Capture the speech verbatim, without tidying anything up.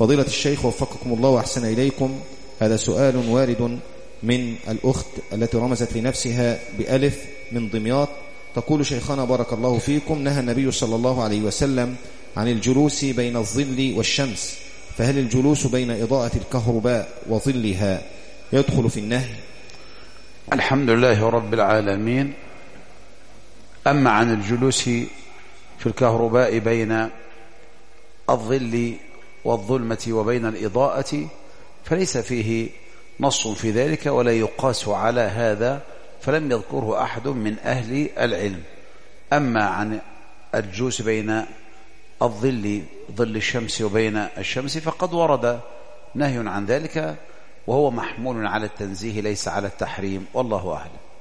فضيلة الشيخ وفقكم الله وأحسن إليكم، هذا سؤال وارد من الأخت التي رمزت لنفسها بألف من دمياط. تقول: شيخنا بارك الله فيكم، نهى النبي صلى الله عليه وسلم عن الجلوس بين الظل والشمس، فهل الجلوس بين إضاءة الكهرباء وظلها يدخل في النهي؟ الحمد لله رب العالمين. أما عن الجلوس في الكهرباء بين الظل والظلمة وبين الإضاءة فليس فيه نص في ذلك ولا يقاس على هذا، فلم يذكره أحد من أهل العلم. أما عن الجلوس بين الظل ظل الشمس وبين الشمس فقد ورد نهي عن ذلك، وهو محمول على التنزيه ليس على التحريم، والله أعلم.